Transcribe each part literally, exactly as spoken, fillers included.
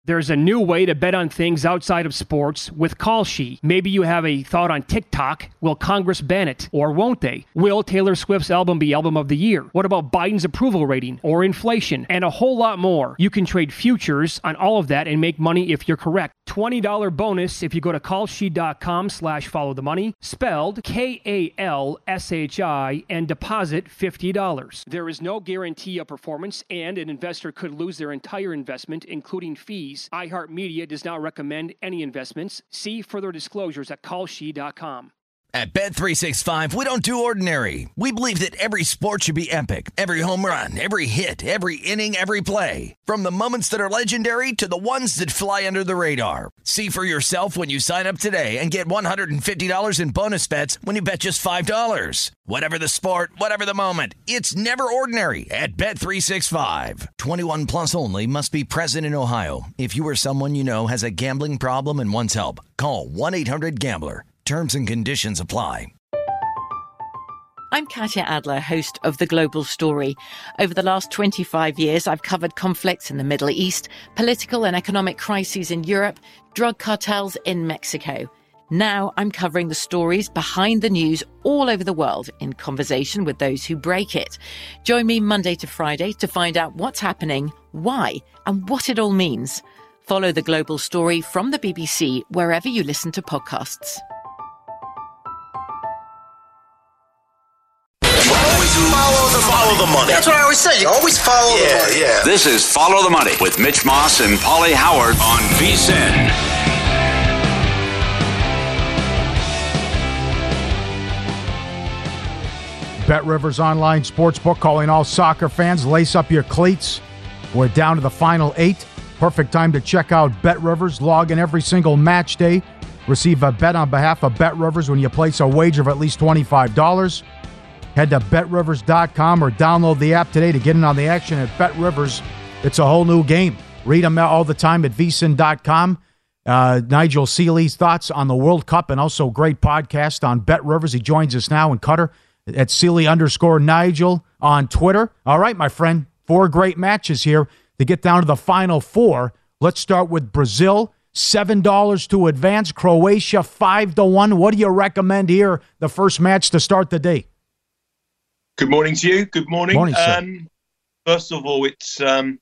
There's a new way to bet on things outside of sports with Kalshi. Maybe you have a thought on TikTok. Will Congress ban it? Or won't they? Will Taylor Swift's album be Album of the Year? What about Biden's approval rating? Or inflation? And a whole lot more. You can trade futures on all of that and make money if you're correct. twenty dollars bonus if you go to kalshi.com slash follow the money, spelled K A L S H I, and deposit fifty dollars. There is no guarantee of performance, and an investor could lose their entire investment, including fees. iHeartMedia does not recommend any investments. See further disclosures at kalshi dot com. At Bet three sixty-five, we don't do ordinary. We believe that every sport should be epic. Every home run, every hit, every inning, every play. From the moments that are legendary to the ones that fly under the radar. See for yourself when you sign up today and get one hundred fifty dollars in bonus bets when you bet just five dollars. Whatever the sport, whatever the moment, it's never ordinary at Bet three sixty-five. twenty-one plus only. Must be present in Ohio. If you or someone you know has a gambling problem and wants help, call one eight hundred gambler. Terms and conditions apply. I'm Katya Adler, host of The Global Story. Over the last twenty-five years, I've covered conflicts in the Middle East, political and economic crises in Europe, drug cartels in Mexico. Now I'm covering the stories behind the news all over the world in conversation with those who break it. Join me Monday to Friday to find out what's happening, why, and what it all means. Follow The Global Story from the B B C wherever you listen to podcasts. Follow the, follow the money. That's what I always say. You always follow yeah, the money. Yeah. This is Follow the Money with Mitch Moss and Paulie Howard on V S I N. BetRivers Online Sportsbook calling all soccer fans. Lace up your cleats. We're down to the final eight. Perfect time to check out BetRivers. Log in every single match day. Receive a bet on behalf of BetRivers when you place a wager of at least twenty-five dollars. Head to bet rivers dot com or download the app today to get in on the action at BetRivers. It's a whole new game. Read them all the time at v s i n dot com. Uh, Nigel Seeley's thoughts on the World Cup and also great podcast on BetRivers. He joins us now, and Cutter at Seeley underscore Nigel on Twitter. All right, my friend, four great matches here to get down to the final four. Let's start with Brazil. seven dollars to advance. Croatia, five to one. What do you recommend here, the first match to start the day? Good morning to you. Good morning. Morning, sir. Um, first of all, it's um,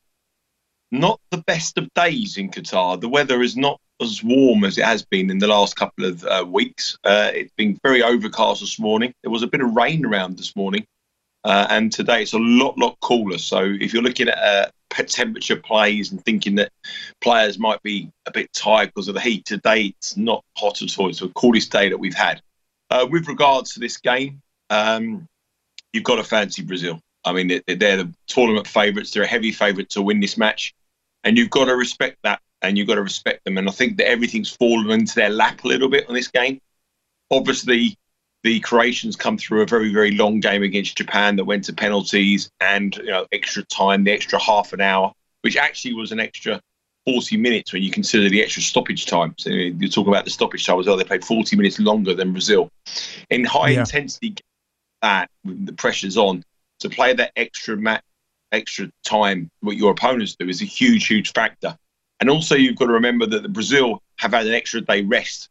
not the best of days in Qatar. The weather is not as warm as it has been in the last couple of uh, weeks. Uh, it's been very overcast this morning. There was a bit of rain around this morning. Uh, and today it's a lot, lot cooler. So if you're looking at uh, temperature plays and thinking that players might be a bit tired because of the heat, today it's not hot at all. It's the coolest day that we've had. Uh, with regards to this game, um, you've got to fancy Brazil. I mean, they're the tournament favourites. They're a heavy favourite to win this match. And you've got to respect that, and you've got to respect them. And I think that everything's fallen into their lap a little bit on this game. Obviously, the Croatians come through a very, very long game against Japan that went to penalties and, you know, extra time, the extra half an hour, which actually was an extra forty minutes when you consider the extra stoppage time. So you talk about the stoppage time as well. They played forty minutes longer than Brazil. In high-intensity yeah. that with the pressure's on, to play that extra mat, extra time, what your opponents do is a huge, huge factor. And also you've got to remember that the Brazil have had an extra day rest.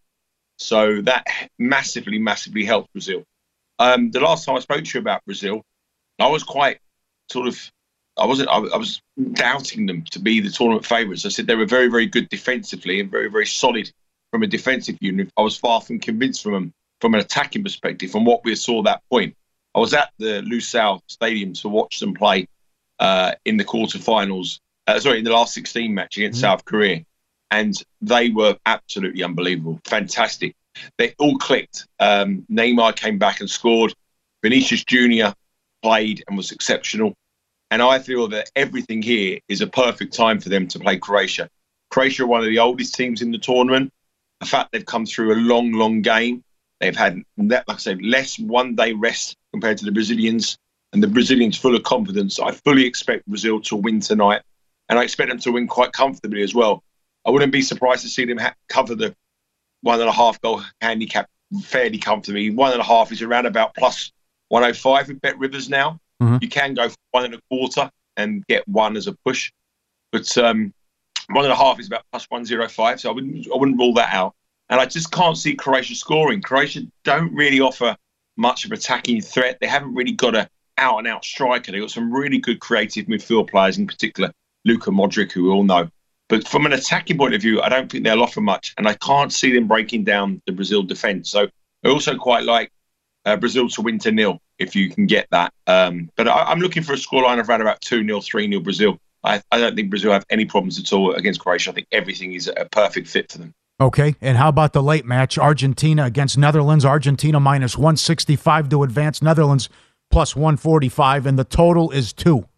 So that massively, massively helped Brazil. Um, the last time I spoke to you about Brazil, I was quite sort of, I wasn't, I, I was doubting them to be the tournament favourites. I said they were very, very good defensively and very, very solid from a defensive unit. I was far from convinced from them from an attacking perspective from what we saw at that point. I was at the Lusail Stadium to watch them play uh, in the quarterfinals, uh, sorry, in the last sixteen match against mm-hmm. South Korea. And they were absolutely unbelievable, fantastic. They all clicked. Um, Neymar came back and scored. Vinicius Junior played and was exceptional. And I feel that everything here is a perfect time for them to play Croatia. Croatia are one of the oldest teams in the tournament. The fact they've come through a long, long game. They've had, like I said, less one-day rest compared to the Brazilians. And the Brazilians full of confidence. I fully expect Brazil to win tonight. And I expect them to win quite comfortably as well. I wouldn't be surprised to see them ha- cover the one and a half goal handicap fairly comfortably. One and a half is around about plus one oh five with BetRivers now. Mm-hmm. You can go for one and a quarter and get one as a push. But um, One and a half is about plus one oh five, so I wouldn't, I wouldn't rule that out. And I just can't see Croatia scoring. Croatia don't really offer much of attacking threat. They haven't really got a out-and-out striker. They've got some really good creative midfield players, in particular Luka Modric, who we all know. But from an attacking point of view, I don't think they'll offer much, and I can't see them breaking down the Brazil defence. So I also quite like uh, Brazil to win to nil, if you can get that. Um, but I, I'm looking for a scoreline of around about two nil, three nil Brazil. I, I don't think Brazil have any problems at all against Croatia. I think everything is a perfect fit for them. Okay, and how about the late match? Argentina against Netherlands. Argentina minus one sixty-five to advance. Netherlands plus one forty-five, and the total is two.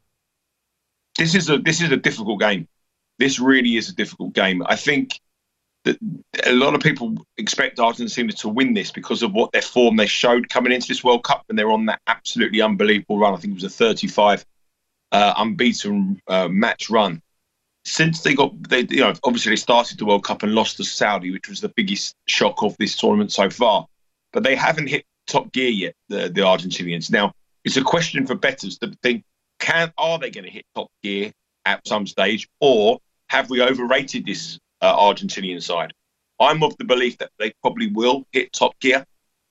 This is a this is a difficult game. This really is a difficult game. I think that a lot of people expect Argentina to win this because of what their form they showed coming into this World Cup, and they're on that absolutely unbelievable run. I think it was a thirty-five uh, unbeaten uh, match run. Since they got, they you know, obviously they started the World Cup and lost to Saudi, which was the biggest shock of this tournament so far. But they haven't hit top gear yet, the, the Argentinians. Now, it's a question for bettors to think, can are they going to hit top gear at some stage, or have we overrated this uh, Argentinian side? I'm of the belief that they probably will hit top gear.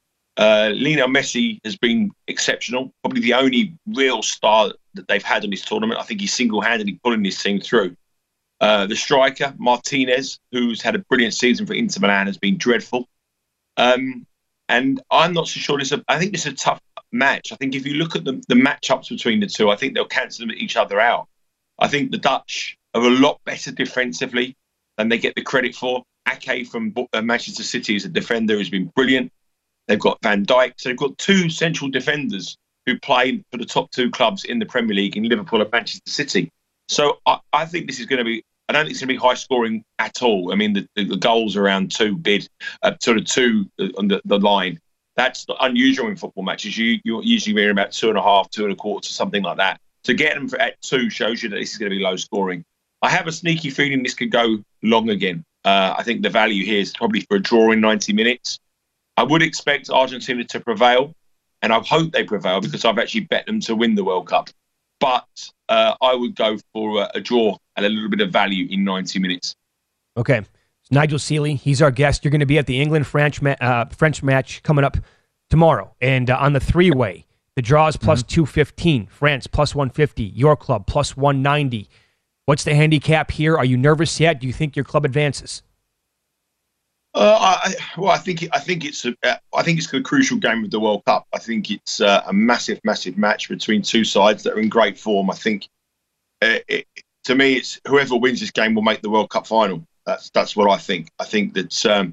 Uh, Lionel Messi has been exceptional, probably the only real star that they've had in this tournament. I think he's single-handedly pulling this team through. Uh, the striker, Martinez, who's had a brilliant season for Inter Milan, has been dreadful. Um, and I'm not so sure this. I think this is a tough match. I think if you look at the, the matchups between the two, I think they'll cancel each other out. I think the Dutch are a lot better defensively than they get the credit for. Ake from Manchester City is a defender who's been brilliant. They've got Van Dijk. So they've got two central defenders who play for the top two clubs in the Premier League in Liverpool and Manchester City. So I, I think this is going to be, I don't think it's going to be high scoring at all. I mean, the, the, the goals around two bid, uh, sort of two on the, the line. That's unusual in football matches. You, you're usually hearing about two and a half, two and a quarter, something like that. To get them for, at two shows you that this is going to be low scoring. I have a sneaky feeling this could go long again. Uh, I think the value here is probably for a draw in ninety minutes. I would expect Argentina to prevail, and I hope they prevail because I've actually bet them to win the World Cup. But uh, I would go for a, a draw and a little bit of value in ninety minutes. Okay. It's Nigel Seeley. He's our guest. You're going to be at the England-French ma- uh, French match coming up tomorrow. And uh, on the three-way, the draw is plus mm-hmm. two fifteen. France plus one fifty. Your club plus one ninety. What's the handicap here? Are you nervous yet? Do you think your club advances? Uh, I, well, I think I think it's a, I think it's a crucial game of the World Cup. I think it's uh, a massive, massive match between two sides that are in great form. I think, uh, it, to me, it's whoever wins this game will make the World Cup final. That's that's what I think. I think that um,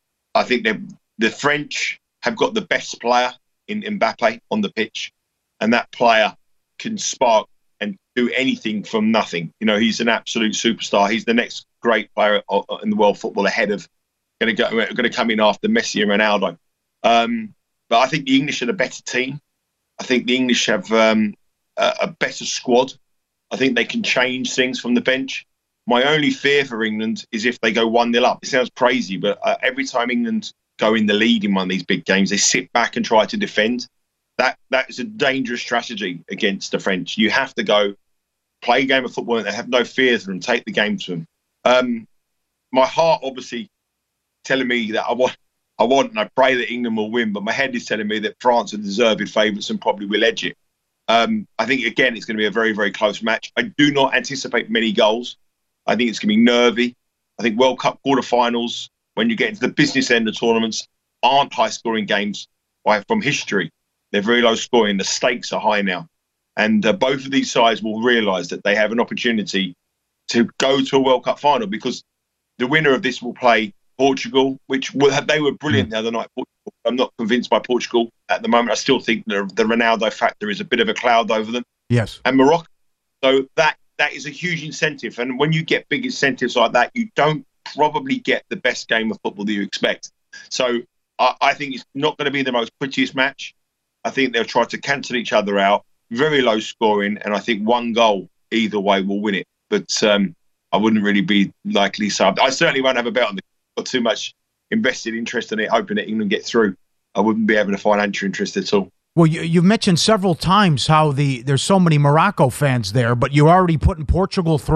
I think the French have got the best player in Mbappe on the pitch, and that player can spark and do anything from nothing. You know, he's an absolute superstar. He's the next great player in the world football ahead of. Going to go, going to come in after Messi and Ronaldo, um, but I think the English are the better team. I think the English have um, a, a better squad. I think they can change things from the bench. My only fear for England is if they go one nil up. It sounds crazy, but uh, every time England go in the lead in one of these big games, they sit back and try to defend. That that is a dangerous strategy against the French. You have to go play a game of football and have no fears of them. Take the game to them. Um, my heart, obviously, telling me that I want, I want, and I pray that England will win. But my head is telling me that France are deserved favourites and probably will edge it. Um, I think again it's going to be a very, very close match. I do not anticipate many goals. I think it's going to be nervy. I think World Cup quarterfinals, when you get into the business end of tournaments, aren't high-scoring games from history. They're very low-scoring. The stakes are high now, and uh, both of these sides will realise that they have an opportunity to go to a World Cup final because the winner of this will play Portugal, which they were brilliant the other night. I'm not convinced by Portugal at the moment. I still think the, the Ronaldo factor is a bit of a cloud over them. Yes. And Morocco. So that that is a huge incentive. And when you get big incentives like that, you don't probably get the best game of football that you expect. So I, I think it's not going to be the most prettiest match. I think they'll try to cancel each other out. Very low scoring. And I think one goal either way will win it. But um, I wouldn't really be likely. So I certainly won't have a bet on the got too much invested interest in it, hoping that England get through. I wouldn't be having a financial interest at all. Well, you, you've mentioned several times how the there's so many Morocco fans there, but you're already putting Portugal through.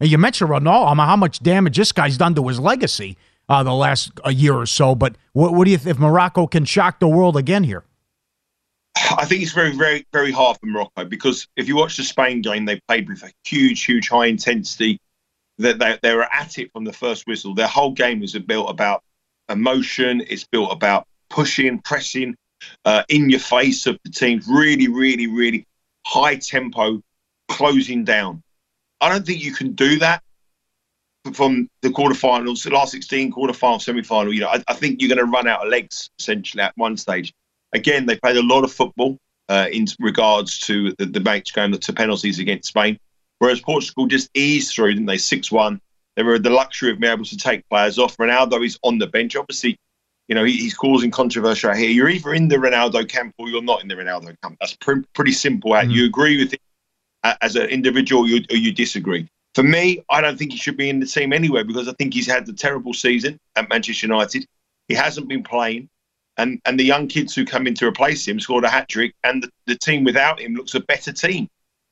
And you mentioned Ronaldo, I mean, how much damage this guy's done to his legacy uh, the last a year or so. But what, what do you th- if Morocco can shock the world again here? I think it's very, very, very hard for Morocco because if you watch the Spain game, they played with a huge, huge high intensity. That they, they were at it from the first whistle. Their whole game is built about emotion. It's built about pushing, pressing uh, in your face of the teams. Really, really, really high tempo, closing down. I don't think you can do that from the quarterfinals, the last sixteen, quarterfinal, semi-final. You know, I, I think you're going to run out of legs essentially at one stage. Again, they played a lot of football uh, in regards to the, the match going to penalties against Spain, whereas Portugal just eased through, didn't they? six one. They were the luxury of being able to take players off. Ronaldo is on the bench. Obviously, you know, he, he's causing controversy right here. You're either in the Ronaldo camp or you're not in the Ronaldo camp. That's pre- pretty simple. Mm-hmm. You agree with it as an individual or you, or you disagree. For me, I don't think he should be in the team anywhere because I think he's had a terrible season at Manchester United. He hasn't been playing. And and the young kids who come in to replace him scored a hat-trick, and the, the team without him looks a better team.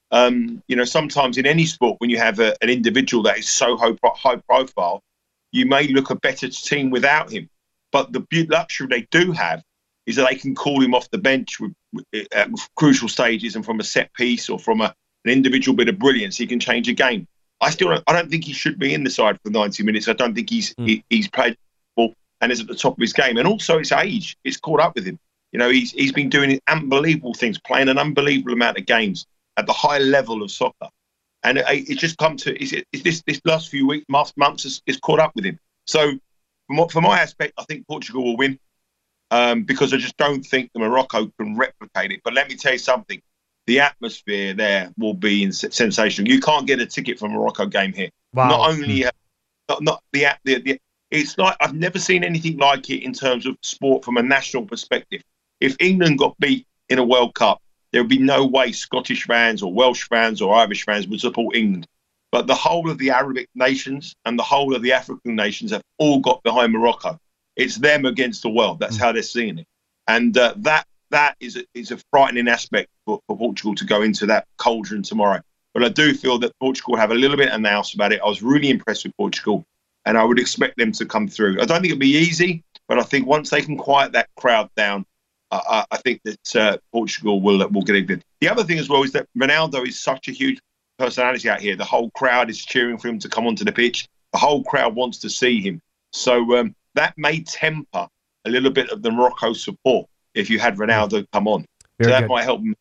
Um, you know, sometimes in any sport, when you have a, an individual that is so high, high profile, you may look a better team without him. But the luxury they do have is that they can call him off the bench with, with, at crucial stages and from a set piece or from a, an individual bit of brilliance, he can change a game. I still don't, I don't think he should be in the side for ninety minutes. I don't think he's mm. he, he's played football and is at the top of his game. And also his age, it's caught up with him. You know, he's he's been doing unbelievable things, playing an unbelievable amount of games at the high level of soccer. And it, it just come to, is it, is this this last few weeks, months, months is, is caught up with him. So from, from my aspect, I think Portugal will win um, because I just don't think the Morocco can replicate it. But let me tell you something. The atmosphere there will be sensational. You can't get a ticket for a Morocco game here. Wow. Not only, uh, not, not the, the, the, it's like, I've never seen anything like it in terms of sport from a national perspective. If England got beat in a World Cup, there would be no way Scottish fans or Welsh fans or Irish fans would support England. But the whole of the Arabic nations and the whole of the African nations have all got behind Morocco. It's them against the world. That's mm. how they're seeing it. And uh, that that is a, is a frightening aspect for, for Portugal to go into that cauldron tomorrow. But I do feel that Portugal have a little bit of nous about it. I was really impressed with Portugal, and I would expect them to come through. I don't think it'll be easy, but I think once they can quiet that crowd down, uh, I think that uh, Portugal will will get it. The other thing as well is that Ronaldo is such a huge personality out here. The whole crowd is cheering for him to come onto the pitch. The whole crowd wants to see him. So um, that may temper a little bit of the Morocco support if you had Ronaldo come on. Very so that good. might help them.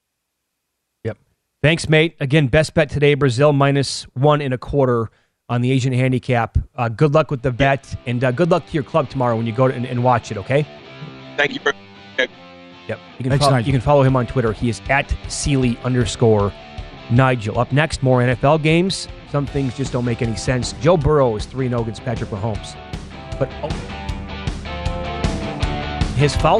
Yep. Thanks, mate. Again, best bet today, Brazil minus one and a quarter on the Asian handicap. Uh, good luck with the bet, and uh, good luck to your club tomorrow when you go to, and, and watch it, okay? Thank you. Very much. Yep. You can, Thanks, follow, Nigel. you can follow him on Twitter. He is at Sealy underscore Nigel. Up next, more N F L games. Some things just don't make any sense. Joe Burrow is three and oh against Patrick Mahomes. But oh, his fault?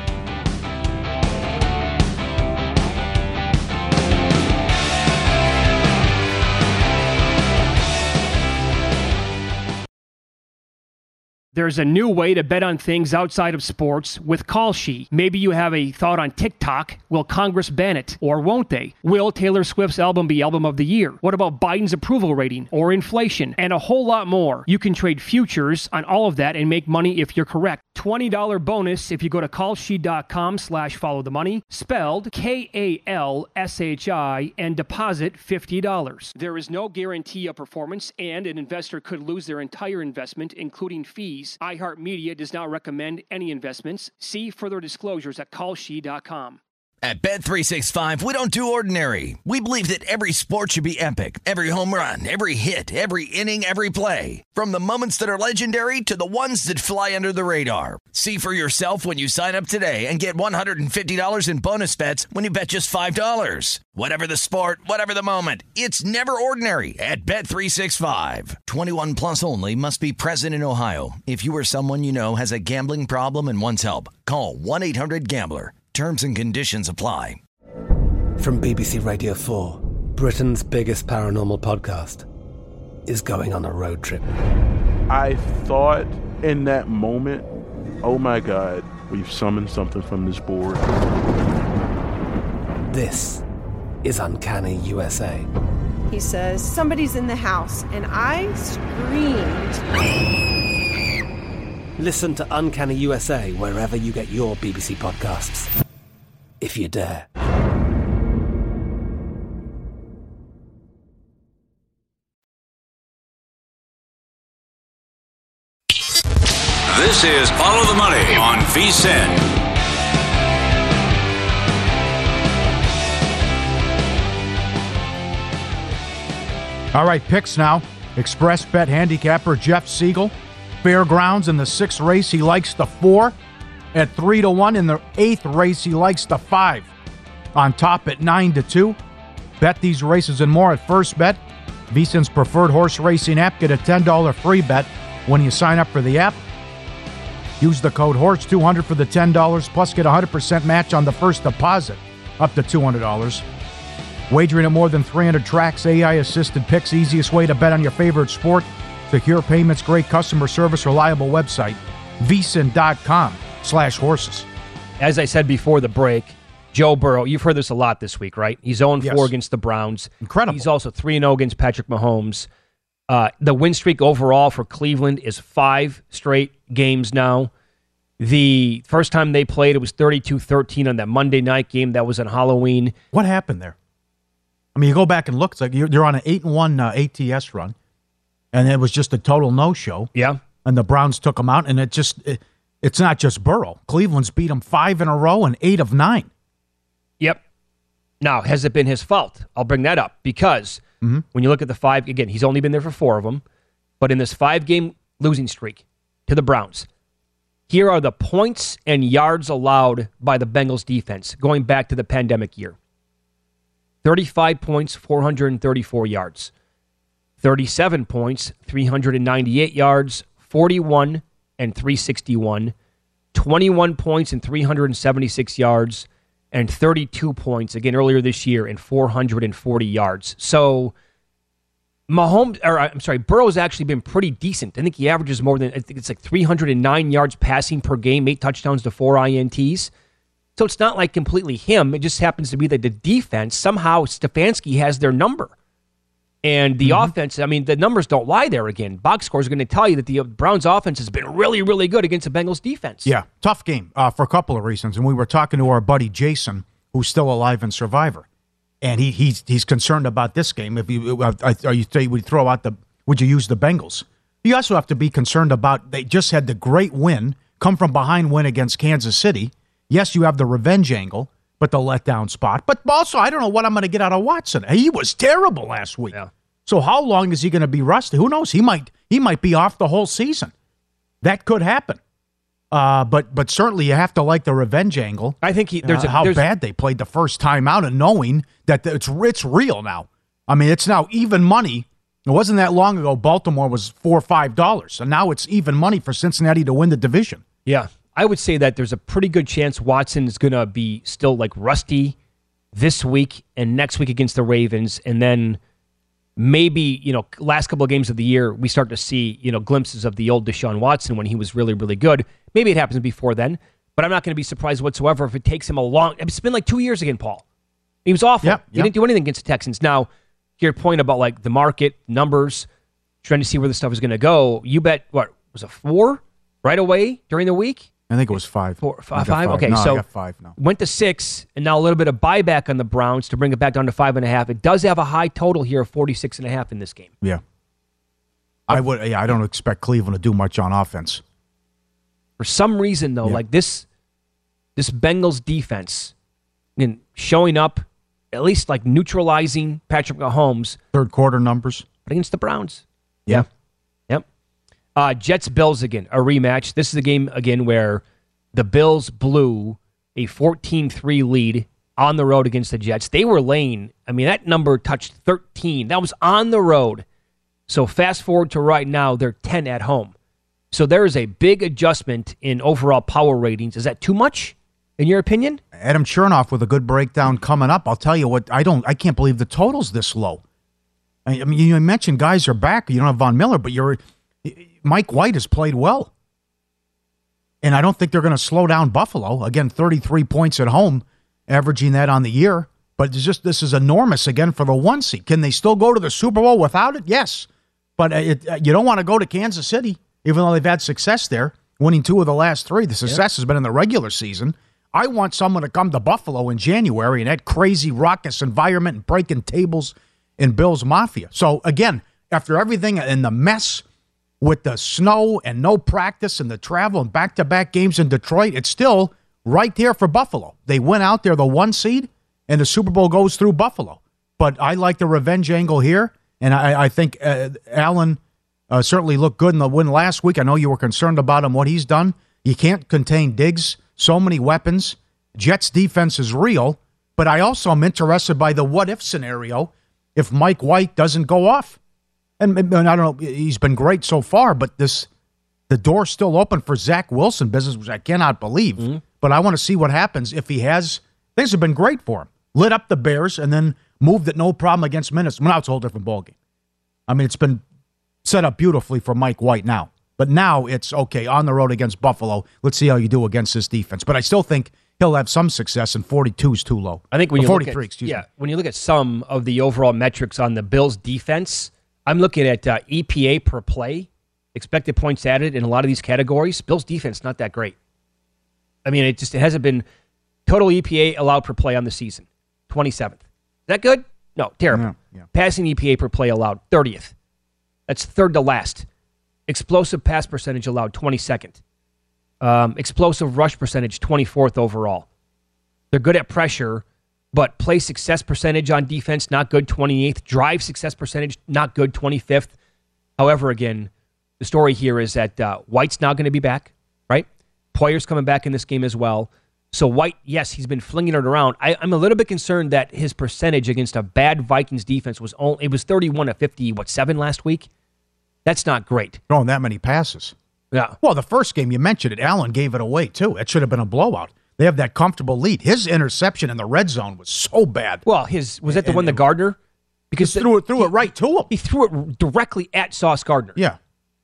There's a new way to bet on things outside of sports with Kalshi. Maybe you have a thought on TikTok. Will Congress ban it? Or won't they? Will Taylor Swift's album be album of the year? What about Biden's approval rating or inflation? And a whole lot more. You can trade futures on all of that and make money if you're correct. twenty dollars bonus if you go to kalshi.com slash follow the money, spelled K A L S H I, and deposit fifty dollars. There is no guarantee of performance, and an investor could lose their entire investment, including fees. iHeartMedia does not recommend any investments. See further disclosures at kalshi dot com. At Bet three sixty-five, we don't do ordinary. We believe that every sport should be epic. Every home run, every hit, every inning, every play. From the moments that are legendary to the ones that fly under the radar. See for yourself when you sign up today and get one hundred fifty dollars in bonus bets when you bet just five dollars. Whatever the sport, whatever the moment, it's never ordinary at Bet three sixty-five. twenty-one plus only. Must be present in Ohio. If you or someone you know has a gambling problem and wants help, call one eight hundred gambler. Terms and conditions apply. From B B C Radio four, Britain's biggest paranormal podcast is going on a road trip. I thought in that moment, oh my God, we've summoned something from this board. This is Uncanny U S A. he says, somebody's in the house, and I screamed. Listen to Uncanny U S A wherever you get your B B C podcasts, if you dare. This is Follow the Money on V S I N. All right, picks now. Express Bet handicapper Jeff Siegel. Fairgrounds in the sixth race, he likes the four at three to one. In the eighth race, he likes the five. On top at nine to two. Bet these races and more at First Bet, V S I N's preferred horse racing app. Get a ten dollars free bet when you sign up for the app. Use the code horse two hundred for the ten dollars, plus get a one hundred percent match on the first deposit, up to two hundred dollars. Wagering at more than three hundred tracks, A I-assisted picks, easiest way to bet on your favorite sport. Secure payments, great customer service, reliable website, vsin.com slash horses. As I said before the break, Joe Burrow, you've heard this a lot this week, right? He's oh and four yes. against the Browns. Incredible. He's also three and oh against Patrick Mahomes. Uh, the win streak overall for Cleveland is five straight games now. The first time they played, it was thirty-two thirteen on that Monday night game. That was on Halloween. What happened there? I mean, you go back and look, it's like you're, you're on an eight and one uh, A T S run, and it was just a total no-show. Yeah. And the Browns took them out, and it just it, it's not just Burrow. Cleveland's beat them five in a row and eight of nine. Yep. Now, has it been his fault? I'll bring that up because mm-hmm. when you look at the five, again, he's only been there for four of them, but in this five-game losing streak to the Browns, here are the points and yards allowed by the Bengals defense going back to the pandemic year. thirty-five points, four hundred thirty-four yards. thirty-seven points, three hundred ninety-eight yards. forty-one and three sixty-one. twenty-one points and three hundred seventy-six yards. And thirty-two points, again, earlier this year, and four hundred forty yards. So, Mahomes, or I'm sorry, Burrow's actually been pretty decent. I think he averages more than, I think it's like three hundred nine yards passing per game, eight touchdowns to four I N Ts. So it's not like completely him. It just happens to be that the defense, somehow Stefanski has their number. And the mm-hmm. offense, I mean, the numbers don't lie there again. Box scores are going to tell you that the Browns offense has been really, really good against the Bengals defense. Yeah, tough game uh, for a couple of reasons. And we were talking to our buddy Jason, who's still alive in Survivor. And he he's he's concerned about this game. If you uh, are you say would throw out the would you use the Bengals? You also have to be concerned about they just had the great win, come from behind win against Kansas City. Yes, you have the revenge angle, but the letdown spot. But also, I don't know what I'm going to get out of Watson. He was terrible last week. Yeah. So how long is he going to be rusty? Who knows? He might he might be off the whole season. That could happen. Uh, but but certainly you have to like the revenge angle. I think he, there's uh, a, how there's, bad they played the first time out, and knowing that it's it's real now. I mean, it's now even money. It wasn't that long ago. Baltimore was four or five dollars, and now it's even money for Cincinnati to win the division. Yeah. I would say that there's a pretty good chance Watson is going to be still like rusty this week and next week against the Ravens. And then maybe, you know, last couple of games of the year, we start to see, you know, glimpses of the old Deshaun Watson when he was really, really good. Maybe it happens before then, but I'm not going to be surprised whatsoever if it takes him a long, it's been like two years again, Paul. He was awful. Yep, he yep. didn't do anything against the Texans. Now, to your point about like the market, numbers, trying to see where this stuff is going to go, you bet, what, was it four right away during the week? I think it was five. Four, five, five? five? Okay, no, so I got five now. Went to six, and now a little bit of buyback on the Browns to bring it back down to five and a half. It does have a high total here of forty-six and a half in this game. Yeah. I would. Yeah, I don't expect Cleveland to do much on offense. For some reason, though, yeah. like this this Bengals defense, and showing up, at least like neutralizing Patrick Mahomes. Third quarter numbers. But against the Browns. Yeah. Yep. Uh, Jets-Bills again, a rematch. This is a game, again, where the Bills blew a fourteen three lead on the road against the Jets. They were laying, I mean, that number touched thirteen. That was on the road. So fast forward to right now, they're ten at home. So there is a big adjustment in overall power ratings. Is that too much, in your opinion? Adam Chernoff with a good breakdown coming up. I'll tell you what, I don't, I can't believe the total's this low. I, I mean, you mentioned guys are back. You don't have Von Miller, but you're Mike White has played well. And I don't think they're going to slow down Buffalo. Again, thirty-three points at home, averaging that on the year. But it's just this is enormous again for the one seed. Can they still go to the Super Bowl without it? Yes. But it, uh, you don't want to go to Kansas City, even though they've had success there, winning two of the last three. The success yeah. has been in the regular season. I want someone to come to Buffalo in January in that crazy, raucous environment and breaking tables in Bills Mafia. So, again, after everything and the mess with the snow and no practice and the travel and back-to-back games in Detroit, it's still right there for Buffalo. They went out there the one seed, and the Super Bowl goes through Buffalo. But I like the revenge angle here, and I, I think uh, Allen uh, certainly looked good in the win last week. I know you were concerned about him, what he's done. You can't contain Diggs. So many weapons. Jets' defense is real, but I also am interested by the what-if scenario if Mike White doesn't go off. And, and I don't know, he's been great so far, but this the door's still open for Zach Wilson business, which I cannot believe. Mm-hmm. But I want to see what happens if he has. Things have been great for him. Lit up the Bears and then moved it no problem against Minnesota. Now it's a whole different ballgame. I mean, it's been set up beautifully for Mike White now. But now it's, okay, on the road against Buffalo. Let's see how you do against this defense. But I still think he'll have some success, and forty-two is too low. I think when you forty-three, look at, excuse yeah, me. when you look at some of the overall metrics on the Bills' defense, I'm looking at uh, E P A per play, expected points added in a lot of these categories. Bills' defense not that great. I mean, it just it hasn't been total E P A allowed per play on the season, twenty-seventh. Is that good? No, terrible. Yeah, yeah. Passing E P A per play allowed, thirtieth. That's third to last. Explosive pass percentage allowed, twenty-second. Um, explosive rush percentage, twenty-fourth overall. They're good at pressure, but play success percentage on defense, not good, twenty-eighth. Drive success percentage, not good, twenty-fifth. However, again, the story here is that uh, White's now going to be back, right? Poyer's coming back in this game as well. So White, yes, he's been flinging it around. I, I'm a little bit concerned that his percentage against a bad Vikings defense was only, it was thirty-one to fifty, what, seven last week? That's not great. Throwing that many passes. Yeah. Well, the first game, you mentioned it, Allen gave it away, too. It should have been a blowout. They have that comfortable lead. His interception in the red zone was so bad. Well, his was that the and, one that Gardner? Because he threw it, threw he, it right to him. He threw it directly at Sauce Gardner. Yeah.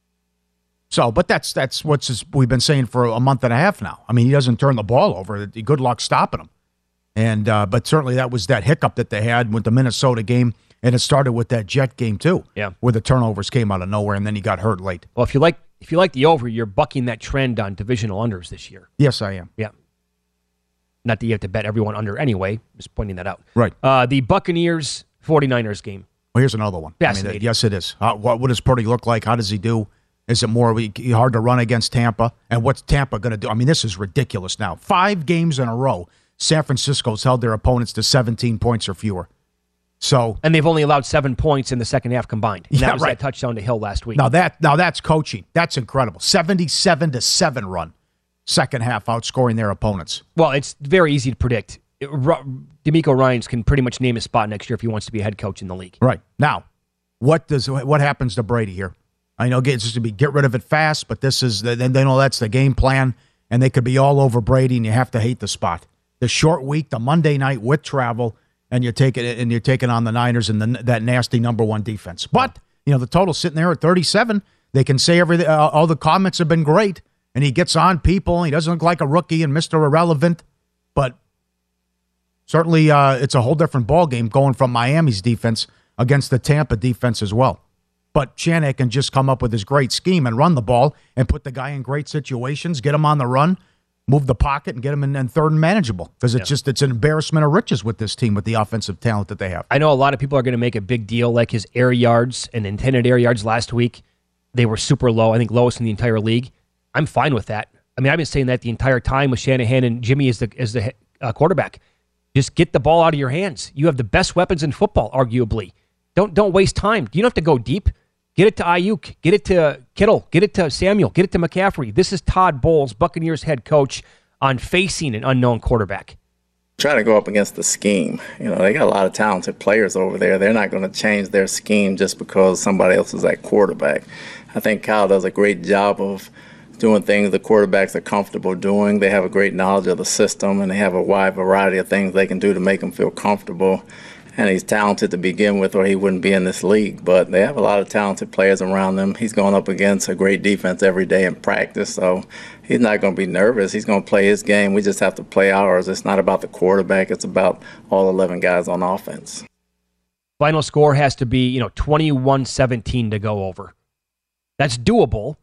So, but that's that's what we've been saying for a month and a half now. I mean, he doesn't turn the ball over. Good luck stopping him. And uh, but certainly that was that hiccup that they had with the Minnesota game. And it started with that Jet game, too, yeah, where the turnovers came out of nowhere, and then he got hurt late. Well, if you like if you like the over, you're bucking that trend on divisional unders this year. Yes, I am. Yeah. Not that you have to bet everyone under anyway. Just pointing that out. Right. Uh, the Buccaneers forty-niners game. Well, here's another one. Fascinating. I mean, yes, it is. Uh, what, what does Purdy look like? How does he do? Is it more hard to run against Tampa? And what's Tampa going to do? I mean, this is ridiculous now. Five games in a row, San Francisco's held their opponents to seventeen points or fewer. So, and they've only allowed seven points in the second half combined. And yeah, that was right. that touchdown to Hill last week. Now that now that's coaching. That's incredible. seventy-seven to seven run. Second half outscoring their opponents. Well, it's very easy to predict. It, DeMeco Ryans can pretty much name his spot next year if he wants to be a head coach in the league. Right. Now, what does what happens to Brady here? I know it's just to be get rid of it fast, but this is then they know that's the game plan, and they could be all over Brady, and you have to hate the spot. The short week, the Monday night with travel. And you're taking it, and you're taking on the Niners and the, that nasty number one defense. But you know the total's sitting there at thirty-seven. They can say everything. Uh, all the comments have been great, and he gets on people. He doesn't look like a rookie and Mister Irrelevant. But certainly, uh, it's a whole different ball game going from Miami's defense against the Tampa defense as well. But Shanahan can just come up with his great scheme and run the ball and put the guy in great situations, get him on the run. Move the pocket and get them in, in third and manageable because it's yeah. just it's an embarrassment of riches with this team with the offensive talent that they have. I know a lot of people are going to make a big deal like his air yards and intended air yards last week. They were super low, I think lowest in the entire league. I'm fine with that. I mean, I've been saying that the entire time with Shanahan and Jimmy as the as the uh, quarterback. Just get the ball out of your hands. You have the best weapons in football, arguably. Don't don't waste time. You don't have to go deep. Get it to Ayuk. Get it to Kittle. Get it to Samuel. Get it to McCaffrey. This is Todd Bowles, Buccaneers head coach, on facing an unknown quarterback. Trying to go up against the scheme. You know, they got a lot of talented players over there. They're not going to change their scheme just because somebody else is at quarterback. I think Kyle does a great job of doing things the quarterbacks are comfortable doing. They have a great knowledge of the system, and they have a wide variety of things they can do to make them feel comfortable. and he's talented to begin with, or he wouldn't be in this league. But they have a lot of talented players around them. He's going up against a great defense every day in practice, so he's not going to be nervous. He's going to play his game. We just have to play ours. It's not about the quarterback. It's about all eleven guys on offense. Final score has to be, you know, twenty-one seventeen to go over. That's doable.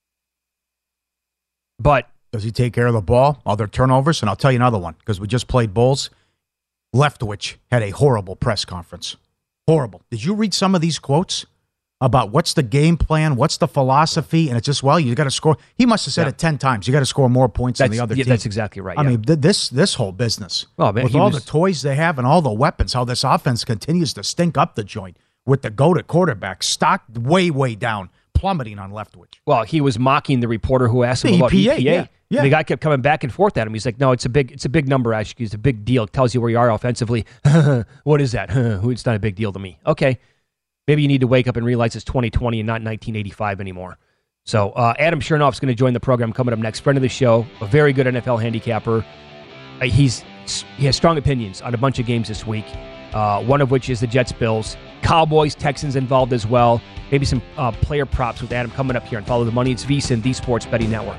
But does he take care of the ball? Other turnovers? And I'll tell you another one, because we just played Bulls. Leftwich had a horrible press conference. Horrible. Did you read some of these quotes about what's the game plan, what's the philosophy? And it's just, well, you got to score. He must have said yeah. it ten times. You got to score more points that's, than the other yeah, team. That's exactly right. I yeah. mean, th- this this whole business, oh, man, with all was... the toys they have and all the weapons, how this offense continues to stink up the joint with the go-to quarterback, stock way, way down, plummeting on Leftwich. Well, he was mocking the reporter who asked him the about E P A. E P A. Yeah. Yeah. The guy kept coming back and forth at him. He's like, no, it's a big it's a big number, actually. It's a big deal. It tells you where you are offensively. What is that? It's not a big deal to me. Okay. Maybe you need to wake up and realize it's twenty twenty and not nineteen eighty-five anymore. So uh, Adam Chernoff's going to join the program coming up next. Friend of the show, a very good N F L handicapper. Uh, he's He has strong opinions on a bunch of games this week, uh, one of which is the Jets-Bills. Cowboys, Texans involved as well. Maybe some uh, player props with Adam coming up here and Follow the Money. It's VSiN, the Sports Betting Network.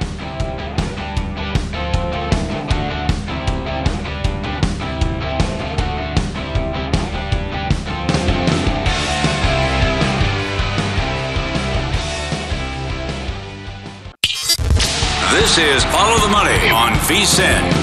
This is Follow the Money on VSiN.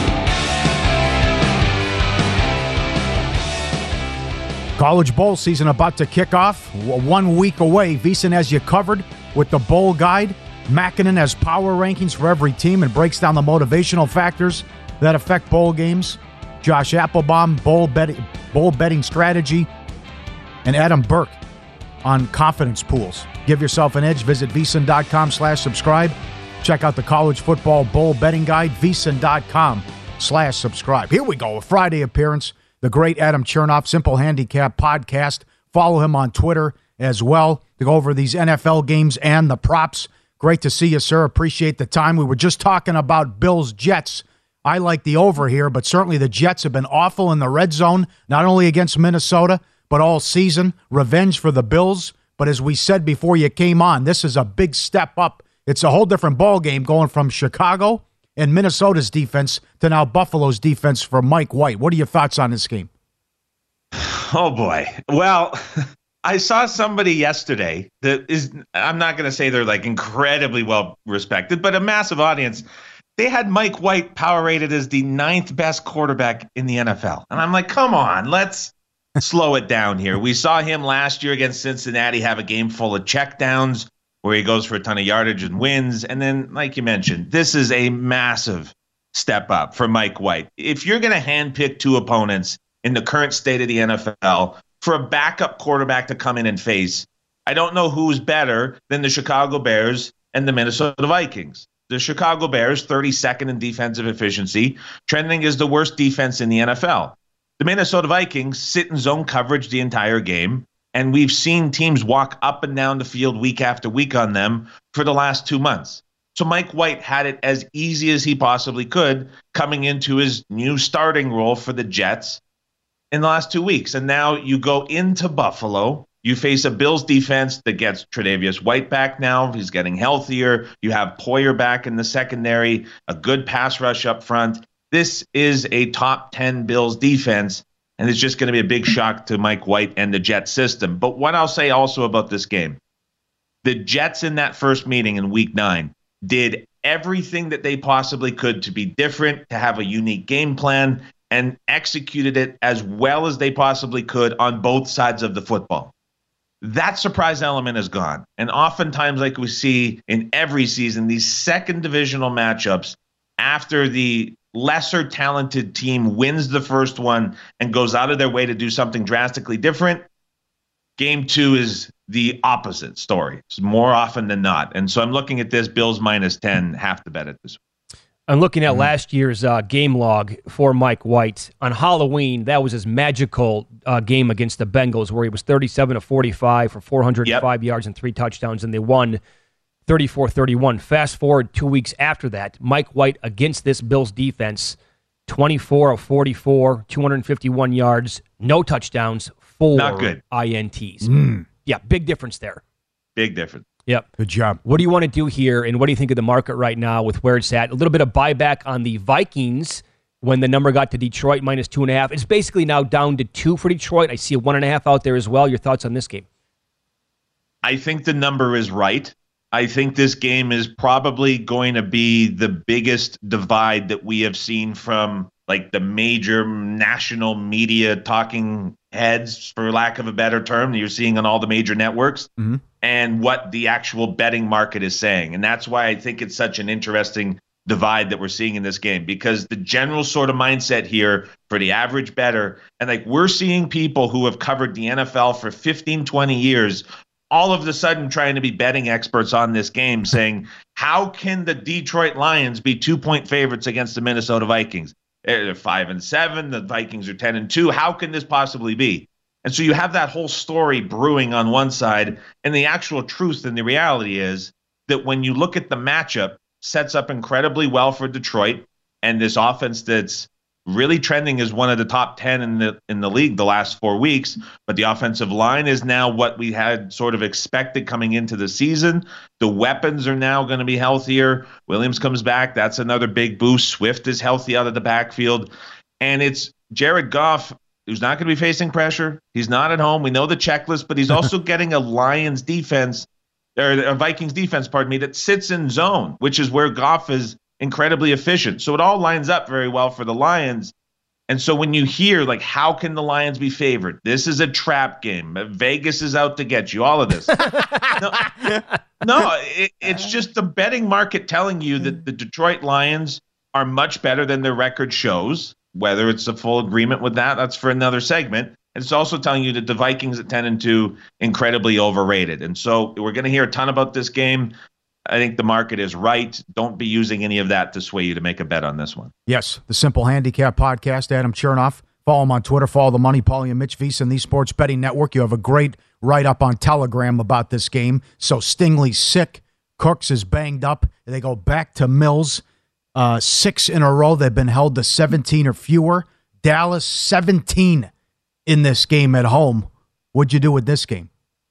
College bowl season about to kick off. One week away. VSiN has you covered with the bowl guide. Makinen has power rankings for every team and breaks down the motivational factors that affect bowl games. Josh Applebaum, bowl betting, bowl betting strategy. And Adam Burke on confidence pools. Give yourself an edge. Visit VSiN.com slash subscribe. Check out the college football bowl betting guide, VSiN.com slash subscribe. Here we go, a Friday appearance. The great Adam Chernoff, Simple Handicap Podcast. Follow him on Twitter as well to go over these N F L games and the props. Great to see you, sir. Appreciate the time. We were just talking about Bills-Jets. I like the over here, but certainly the Jets have been awful in the red zone, not only against Minnesota, but all season. Revenge for the Bills. But as we said before you came on, this is a big step up. It's a whole different ball game going from Chicago and Minnesota's defense to now Buffalo's defense for Mike White. What are your thoughts on this game? Oh, boy. Well, I saw somebody yesterday that is, I'm not going to say they're like incredibly well respected, but a massive audience. They had Mike White power rated as the ninth best quarterback in the N F L. And I'm like, come on, let's slow it down here. We saw him last year against Cincinnati have a game full of checkdowns, where he goes for a ton of yardage and wins. And then, like you mentioned, this is a massive step up for Mike White. If you're going to handpick two opponents in the current state of the N F L for a backup quarterback to come in and face, I don't know who's better than the Chicago Bears and the Minnesota Vikings. The Chicago Bears, thirty-second in defensive efficiency, trending as the worst defense in the N F L. The Minnesota Vikings sit in zone coverage the entire game. And we've seen teams walk up and down the field week after week on them for the last two months. So Mike White had it as easy as he possibly could coming into his new starting role for the Jets in the last two weeks. And now you go into Buffalo. You face a Bills defense that gets Tre'Davious White back now. He's getting healthier. You have Poyer back in the secondary, a good pass rush up front. This is a top ten Bills defense. And it's just going to be a big shock to Mike White and the Jets system. But what I'll say also about this game, the Jets in that first meeting in week nine did everything that they possibly could to be different, to have a unique game plan, and executed it as well as they possibly could on both sides of the football. That surprise element is gone. And oftentimes, like we see in every season, these second divisional matchups, after the lesser talented team wins the first one and goes out of their way to do something drastically different, game two is the opposite story. It's more often than not. And so I'm looking at this Bills minus ten, half the bet at this. I'm looking at mm-hmm. last year's uh, game log for Mike White. On Halloween, that was his magical uh, game against the Bengals, where he was thirty-seven of forty-five for four hundred five yep. yards and three touchdowns, and they won thirty-four thirty-one. Fast forward two weeks after that, Mike White against this Bills defense twenty-four of forty-four, two hundred fifty-one yards, no touchdowns, four Not good. I N Ts. Mm. Yeah, big difference there. Big difference. Yep. Good job. What do you want to do here, and what do you think of the market right now with where it's at? A little bit of buyback on the Vikings when the number got to Detroit minus two and a half. It's basically now down to two for Detroit. I see a one and a half out there as well. Your thoughts on this game? I think the number is right. I think this game is probably going to be the biggest divide that we have seen from like the major national media talking heads, for lack of a better term, that you're seeing on all the major networks, mm-hmm. and what the actual betting market is saying. And that's why I think it's such an interesting divide that we're seeing in this game, because the general sort of mindset here for the average bettor, and like we're seeing people who have covered the N F L for fifteen, twenty years, all of a sudden trying to be betting experts on this game, saying, how can the Detroit Lions be two-point favorites against the Minnesota Vikings? They're five and seven. The Vikings are ten and two. How can this possibly be? And so you have that whole story brewing on one side, and the actual truth and the reality is that when you look at the matchup, sets up incredibly well for Detroit and this offense that's really trending as one of the top ten in the in the league the last four weeks. But the offensive line is now what we had sort of expected coming into the season. The weapons are now going to be healthier. Williams comes back. That's another big boost. Swift is healthy out of the backfield. And it's Jared Goff, who's not going to be facing pressure. He's not at home. We know the checklist, but he's also getting a Lions defense, or a Vikings defense, pardon me, that sits in zone, which is where Goff is incredibly efficient. So it all lines up very well for the Lions. And so when you hear, like, how can the Lions be favored? This is a trap game. Vegas is out to get you, all of this. no, no it, it's just the betting market telling you that the Detroit Lions are much better than their record shows. Whether it's a full agreement with that, that's for another segment. And it's also telling you that the Vikings at ten and two, incredibly overrated. And so we're going to hear a ton about this game. I think the market is right. Don't be using any of that to sway you to make a bet on this one. Yes, the Simple Handicap Podcast, Adam Chernoff. Follow him on Twitter. Follow the Money, Paulie and Mitch Vies and the Sports Betting Network. You have a great write-up on Telegram about this game. So Stingley's sick. Cooks is banged up. They go back to Mills. Uh, six in a row. They've been held to seventeen or fewer. Dallas, seventeen in this game at home. What'd you do with this game?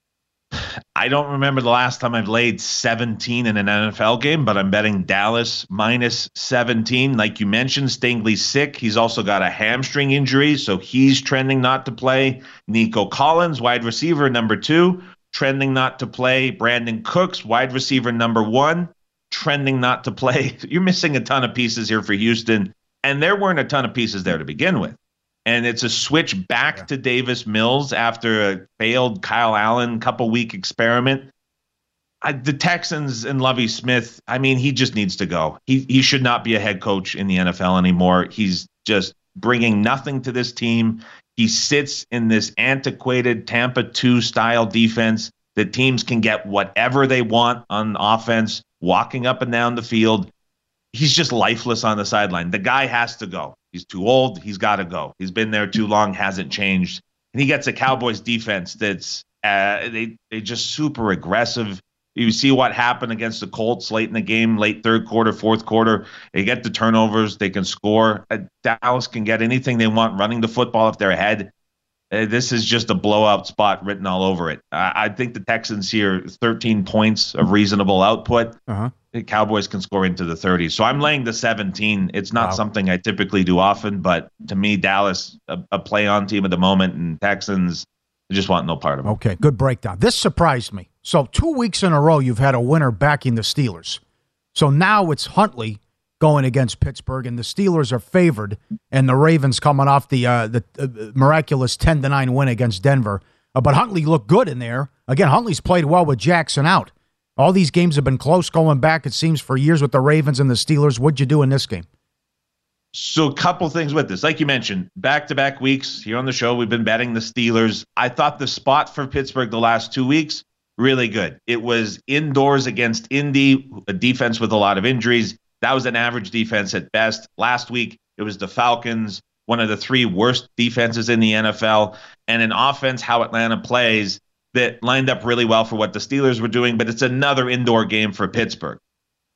I don't remember the last time I've laid seventeen in an N F L game, but I'm betting Dallas minus seventeen. Like you mentioned, Stingley's sick. He's also got a hamstring injury, so he's trending not to play. Nico Collins, wide receiver number two, trending not to play. Brandon Cooks, wide receiver number one, trending not to play. You're missing a ton of pieces here for Houston, and there weren't a ton of pieces there to begin with. And it's a switch back yeah. to Davis Mills after a failed Kyle Allen couple-week experiment. I, the Texans and Lovie Smith, I mean, he just needs to go. He he should not be a head coach in the N F L anymore. He's just bringing nothing to this team. He sits in this antiquated Tampa two style defense that teams can get whatever they want on offense, walking up and down the field. He's just lifeless on the sideline. The guy has to go. He's too old. He's got to go. He's been there too long, hasn't changed. And he gets a Cowboys defense that's uh, they they just super aggressive. You see what happened against the Colts late in the game, late third quarter, fourth quarter. They get the turnovers. They can score. Uh, Dallas can get anything they want running the football if they're ahead. Uh, this is just a blowout spot written all over it. Uh, I think the Texans here, thirteen points of reasonable output. Uh-huh. The Cowboys can score into the thirties. So I'm laying the seventeen. It's not wow. something I typically do often, but to me, Dallas, a, a play-on team at the moment, and Texans, I just want no part of it. Okay, good breakdown. This surprised me. So two weeks in a row, you've had a winner backing the Steelers. So now it's Huntley going against Pittsburgh, and the Steelers are favored, and the Ravens coming off the uh, the uh, miraculous ten to nine win against Denver. Uh, but Huntley looked good in there. Again, Huntley's played well with Jackson out. All these games have been close going back, it seems, for years with the Ravens and the Steelers. What'd you do in this game? So a couple things with this. Like you mentioned, back-to-back weeks here on the show, we've been betting the Steelers. I thought the spot for Pittsburgh the last two weeks, really good. It was indoors against Indy, a defense with a lot of injuries. That was an average defense at best. Last week, it was the Falcons, one of the three worst defenses in the N F L, and an offense, how Atlanta plays, that lined up really well for what the Steelers were doing, but it's another indoor game for Pittsburgh.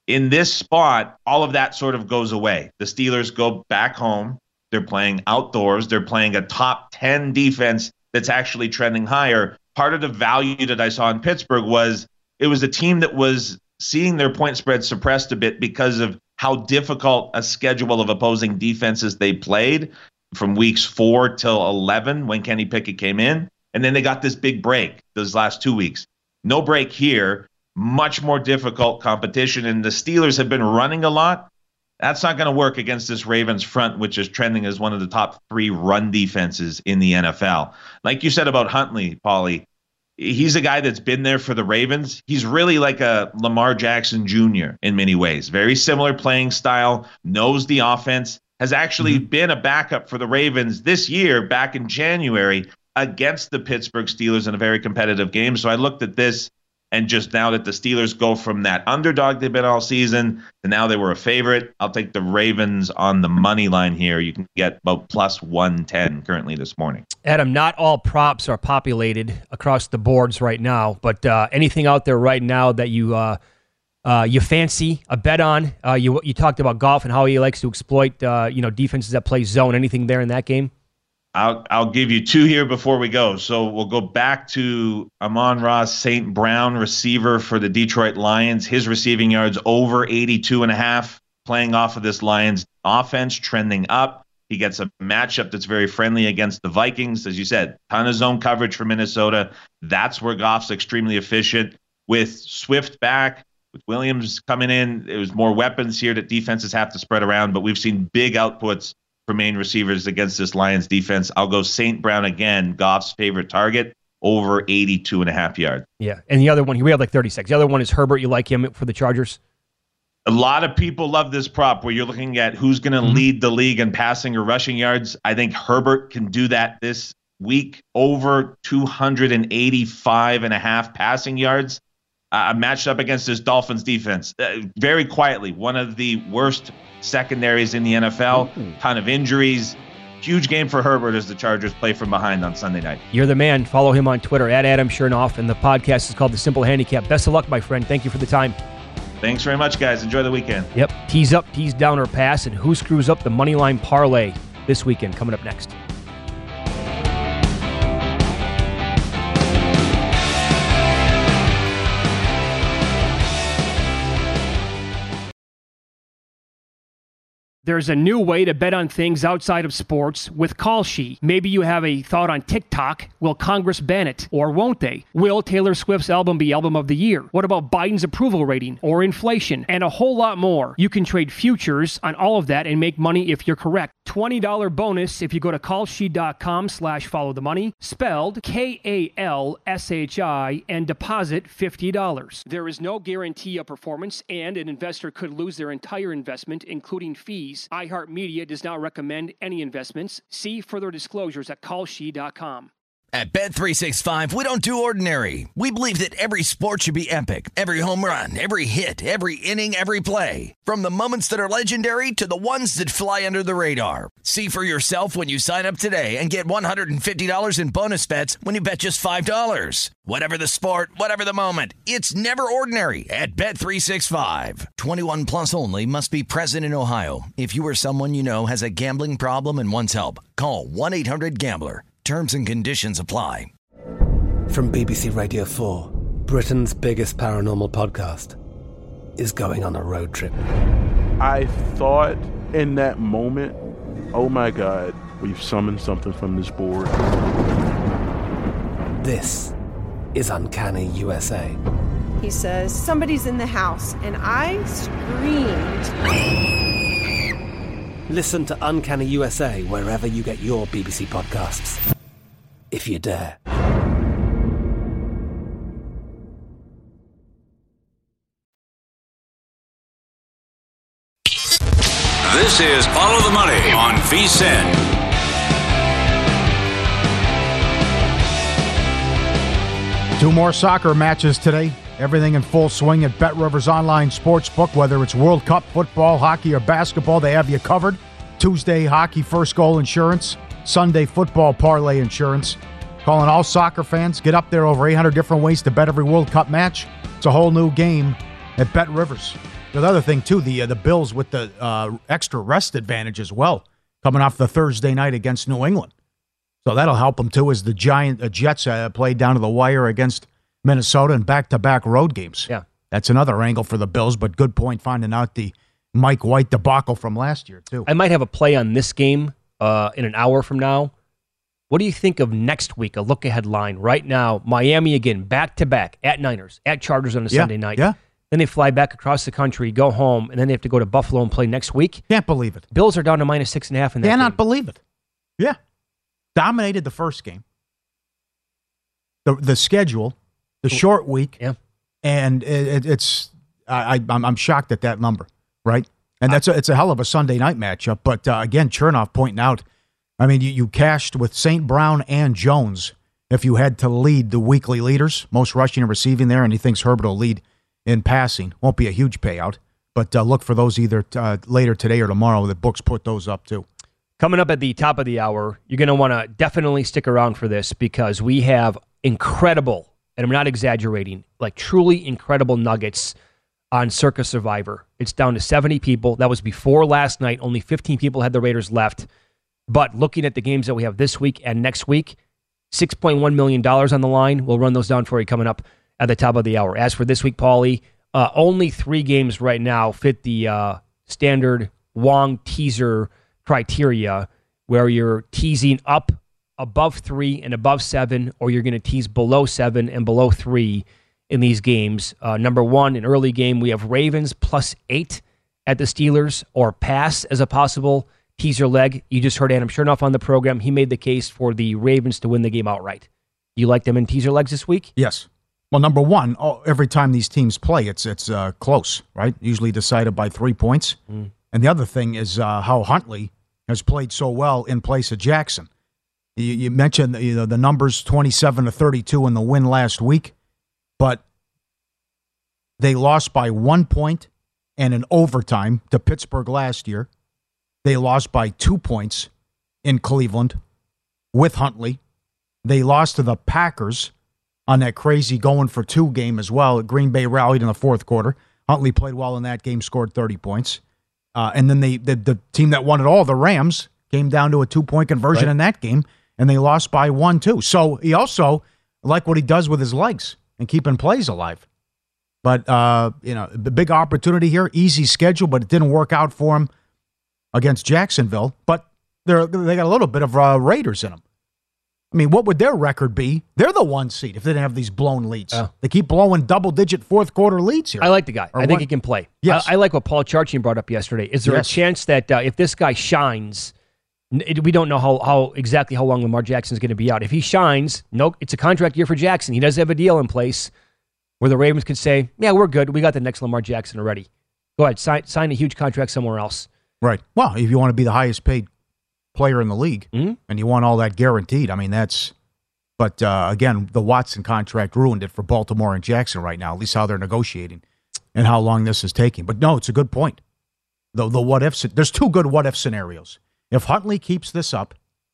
In this spot, all of that sort of goes away. The Steelers go back home. They're playing outdoors. They're playing a top ten defense that's actually trending higher. Part of the value that I saw in Pittsburgh was it was a team that was seeing their point spread suppressed a bit because of how difficult a schedule of opposing defenses they played from weeks four till eleven when Kenny Pickett came in. And then they got this big break those last two weeks. No break here. Much more difficult competition. And the Steelers have been running a lot. That's not going to work against this Ravens front, which is trending as one of the top three run defenses in the N F L. Like you said about Huntley, Paulie, he's a guy that's been there for the Ravens. He's really like a Lamar Jackson Junior in many ways. Very similar playing style, knows the offense, has actually mm-hmm. been a backup for the Ravens this year back in January against the Pittsburgh Steelers in a very competitive game. So I looked at this, and just now that the Steelers go from that underdog they've been all season to now they were a favorite, I'll take the Ravens on the money line here. You can get about plus one ten currently this morning. Adam, not all props are populated across the boards right now, but uh, anything out there right now that you uh, uh, you fancy a bet on? Uh, you you talked about Goff and how he likes to exploit uh, you know defenses that play zone. Anything there in that game? I'll I'll give you two here before we go. So we'll go back to Amon-Ra Saint Brown, receiver for the Detroit Lions. His receiving yards over eighty-two and a half, playing off of this Lions offense, trending up. He gets a matchup that's very friendly against the Vikings. As you said, ton of zone coverage for Minnesota. That's where Goff's extremely efficient. With Swift back, with Williams coming in, it was more weapons here that defenses have to spread around, but we've seen big outputs for main receivers against this Lions defense. I'll go Saint Brown again, Goff's favorite target, over eighty-two and a half yards. Yeah, and the other one, we have like thirty seconds. The other one is Herbert. You like him for the Chargers? A lot of people love this prop where you're looking at who's going to mm-hmm. lead the league in passing or rushing yards. I think Herbert can do that this week, over two eighty-five and a half passing yards. Uh, matched up against this Dolphins defense. Uh, very quietly, one of the worst secondaries in the N F L. Mm-hmm. Ton of injuries. Huge game for Herbert as the Chargers play from behind on Sunday night. You're the man. Follow him on Twitter, at Adam Chernoff, and the podcast is called The Simple Handicap. Best of luck, my friend. Thank you for the time. Thanks very much, guys. Enjoy the weekend. Yep. Tease up, tease down, or pass, and who screws up the Moneyline Parlay this weekend? Coming up next. There's a new way to bet on things outside of sports with Kalshi. Maybe you have a thought on TikTok. Will Congress ban it, or won't they? Will Taylor Swift's album be album of the year? What about Biden's approval rating or inflation? And a whole lot more. You can trade futures on all of that and make money if you're correct. twenty dollars bonus if you go to kalshi.com slash follow the money, spelled K A L S H I, and deposit fifty dollars. There is no guarantee of performance, and an investor could lose their entire investment, including fees. iHeartMedia does not recommend any investments. See further disclosures at kalshi dot com. At Bet three sixty-five, we don't do ordinary. We believe that every sport should be epic. Every home run, every hit, every inning, every play. From the moments that are legendary to the ones that fly under the radar. See for yourself when you sign up today and get one hundred fifty dollars in bonus bets when you bet just five dollars. Whatever the sport, whatever the moment, it's never ordinary at Bet three sixty-five. twenty-one plus only. Must be present in Ohio. If you or someone you know has a gambling problem and wants help, call one eight hundred gambler. Terms and conditions apply. From B B C Radio four, Britain's biggest paranormal podcast is going on a road trip. I thought in that moment, oh my God, we've summoned something from this board. This is Uncanny U S A. He says, somebody's in the house, and I screamed. Listen to Uncanny U S A wherever you get your B B C podcasts, if you dare. This is Follow the Money on VSiN. Two more soccer matches today. Everything in full swing at BetRivers Online Sportsbook. Whether it's World Cup, football, hockey, or basketball, they have you covered. Tuesday, hockey first goal insurance. Sunday, football parlay insurance. Calling all soccer fans. Get up there. Over eight hundred different ways to bet every World Cup match. It's a whole new game. at Bet Rivers. The other thing, too, the uh, the Bills with the uh, extra rest advantage as well, coming off the Thursday night against New England. So that'll help them, too, as the Giant uh, Jets uh, played down to the wire against Minnesota and back-to-back road games. Yeah. That's another angle for the Bills, but good point finding out the Mike White debacle from last year, too. I might have a play on this game uh, in an hour from now. What do you think of next week, a look-ahead line? Right now, Miami again, back-to-back, at Niners, at Chargers on a yeah, Sunday night. Yeah. Then they fly back across the country, go home, and then they have to go to Buffalo and play next week. Can't believe it. Bills are down to minus six and a half in that Cannot game. believe it. Yeah. Dominated the first game. The the schedule, the short week. Yeah. And it, it, it's, I, I'm, I'm shocked at that number, right? And that's a, it's a hell of a Sunday night matchup. But uh, again, Chernoff pointing out, I mean, you, you cashed with Saint Brown and Jones if you had to lead the weekly leaders, most rushing and receiving there, and he thinks Herbert will lead in passing. Won't be a huge payout, but uh, look for those either uh, later today or tomorrow. The books put those up too. Coming up at the top of the hour, you're going to want to definitely stick around for this because we have incredible, and I'm not exaggerating, like truly incredible nuggets on Circa Survivor. It's down to seventy people. That was before last night. Only fifteen people had the Raiders left. But looking at the games that we have this week and next week, six point one million dollars on the line. We'll run those down for you coming up at the top of the hour. As for this week, Paulie, uh, only three games right now fit the uh, standard Wong teaser criteria where you're teasing up above three and above seven, or you're going to tease below seven and below three in these games. Uh, number one, in early game, we have Ravens plus eight at the Steelers, or pass as a possible teaser leg. You just heard Adam Chernoff on the program. He made the case for the Ravens to win the game outright. You like them in teaser legs this week? Yes. Well, number one, oh, every time these teams play, it's it's uh, close, right? Usually decided by three points. Mm. And the other thing is uh, how Huntley has played so well in place of Jackson. You, you mentioned you know, the numbers, twenty-seven to thirty-two in the win last week, but they lost by one point and in overtime to Pittsburgh last year. They lost by two points in Cleveland with Huntley. They lost to the Packers on that crazy going for two game as well. Green Bay rallied in the fourth quarter. Huntley played well in that game, scored thirty points. Uh, and then they, the, the team that won it all, the Rams, came down to a two-point conversion right. in that game, and they lost by one, too. So he also, like what he does with his legs and keeping plays alive. But, uh, you know, the big opportunity here, easy schedule, but it didn't work out for him against Jacksonville. But they're, they got a little bit of uh, Raiders in them. I mean, what would their record be? They're the one seed if they didn't have these blown leads. Oh. They keep blowing double-digit fourth-quarter leads here. I like the guy. Or I think what? he can play. Yes. I, I like what Paul Charchian brought up yesterday. Is there yes. a chance that uh, if this guy shines, it, we don't know how, how exactly how long Lamar Jackson's going to be out. If he shines, no, it's a contract year for Jackson. He does have a deal in place where the Ravens could say, yeah, we're good. We got the next Lamar Jackson already. Go ahead, sign, sign a huge contract somewhere else. Right. Well, if you want to be the highest paid player in the league mm-hmm. and you want all that guaranteed, I mean, that's... But, uh, again, the Watson contract ruined it for Baltimore and Jackson right now, at least how they're negotiating and how long this is taking. But, no, it's a good point. The, the what-if, there's two good what-if scenarios. If Huntley keeps this up,